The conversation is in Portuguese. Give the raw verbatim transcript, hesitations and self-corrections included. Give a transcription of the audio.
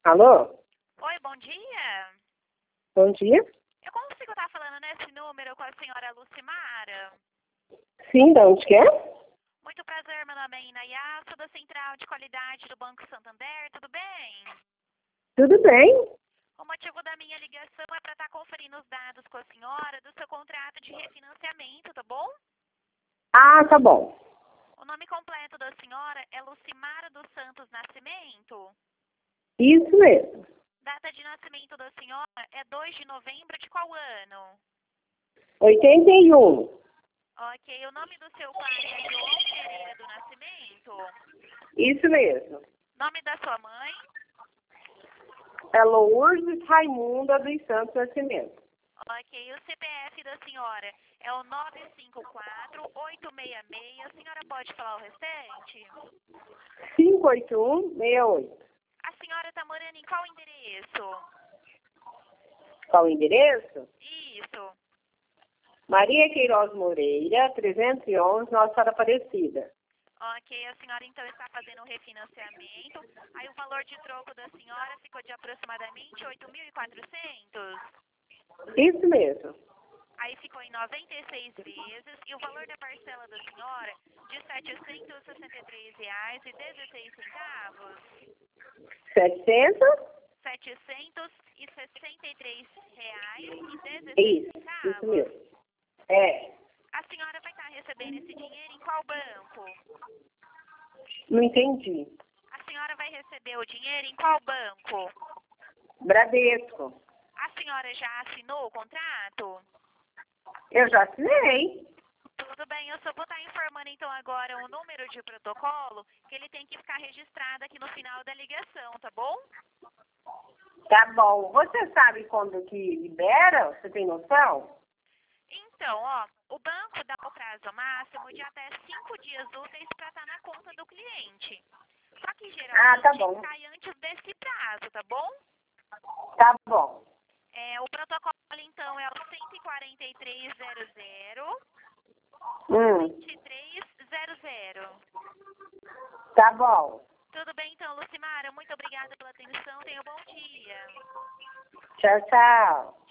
Alô? Oi, bom dia. Bom dia. Eu consigo estar falando nesse número com a senhora Lucimara? Sim, de onde que é? Muito prazer, meu nome é Inayá, sou da Central de Qualidade do Banco Santander, tudo bem? Tudo bem? O motivo da minha ligação é para estar conferindo os dados com a senhora do seu contrato de refinanciamento, tá bom? Ah, tá bom. O nome completo da senhora é Lucimara dos Santos Nascimento. Isso mesmo. Data de nascimento da senhora é dois de novembro de qual ano? oitenta e um. Ok, o nome do seu pai é João Pereira do Nascimento. Isso mesmo. Nome da sua mãe? É Lourdes Raimunda dos Santos Nascimento. Ok, o C P F da senhora é o nove cinco quatro oito seis seis. A senhora pode falar o restante? cinco oito um seis oito. A senhora está morando em qual endereço? Qual o endereço? Isso. Maria Queiroz Moreira, trezentos e onze, Nossa Senhora Aparecida. Ok, a senhora então está fazendo o refinanciamento. Aí o valor de troco da senhora ficou de aproximadamente oito mil e quatrocentos. Isso mesmo. Aí ficou em noventa e seis vezes. E o valor da parcela da senhora de setecentos e sessenta e três reais e dezesseis centavos. setecentos? setecentos e sessenta e três reais e dezesseis Isso, centavos. isso mesmo. É. A senhora vai estar recebendo esse dinheiro em qual banco? Não entendi. A senhora vai receber o dinheiro em qual banco? Bradesco. A senhora já assinou o contrato? Eu já assinei. Tudo bem, eu só vou estar informando então agora o número de protocolo, que ele tem que ficar registrado aqui no final da ligação, tá bom? Tá bom. Você sabe quando que libera? Você tem noção? Então, ó, o banco dá o prazo máximo de até cinco dias úteis para estar na conta do cliente. Só que Ah, tá geralmente bom. cai antes desse prazo, tá bom? Tá bom. É, o protocolo então é o cento e quarenta e três zero zero Hum, vinte e três zero zero. tá bom. Tudo bem então, Lucimara? Muito obrigada pela atenção. Tenha um bom dia. Tchau, tchau.